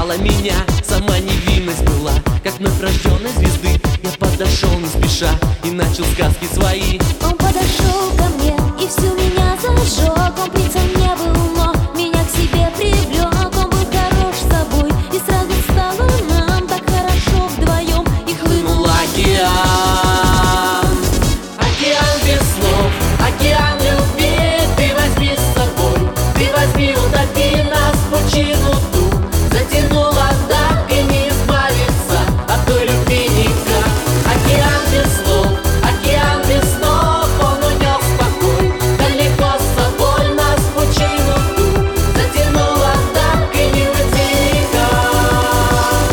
Окружала меня, сама невинность была, как вновь рожденной звезды. Я подошел не спеша и начал сказки свои. Он подошел ко мне и всю меня зажег. Он птицей не был, но меня к себе привлек. Он был хорош собой, и сразу стало нам так хорошо вдвоем. И хлынул океан, океан без слов, океан любви. Ты возьми с собой, ты возьми, утопи нас в пучину ту. Затянула так и не избавиться от той любви никак. Океан без слов, океан без снов. Он унес покой далеко с собой нас в пучину ту. Затянула так и не уйти никак.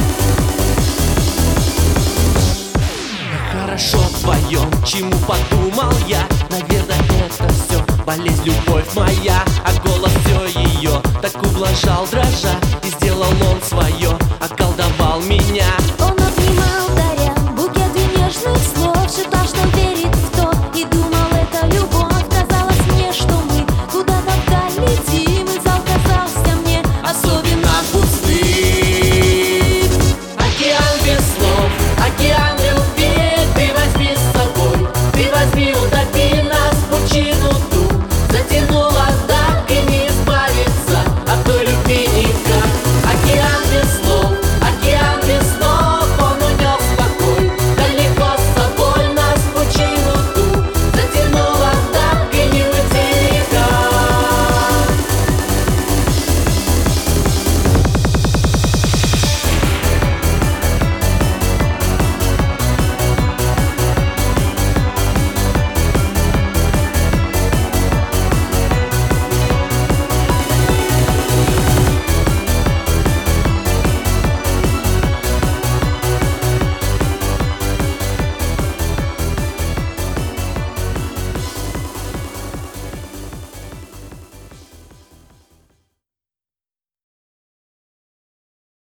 Хорошо вдвоем, чему подумал я. Наверное, это все болезнь, любовь моя. А голос все ее так ублажал,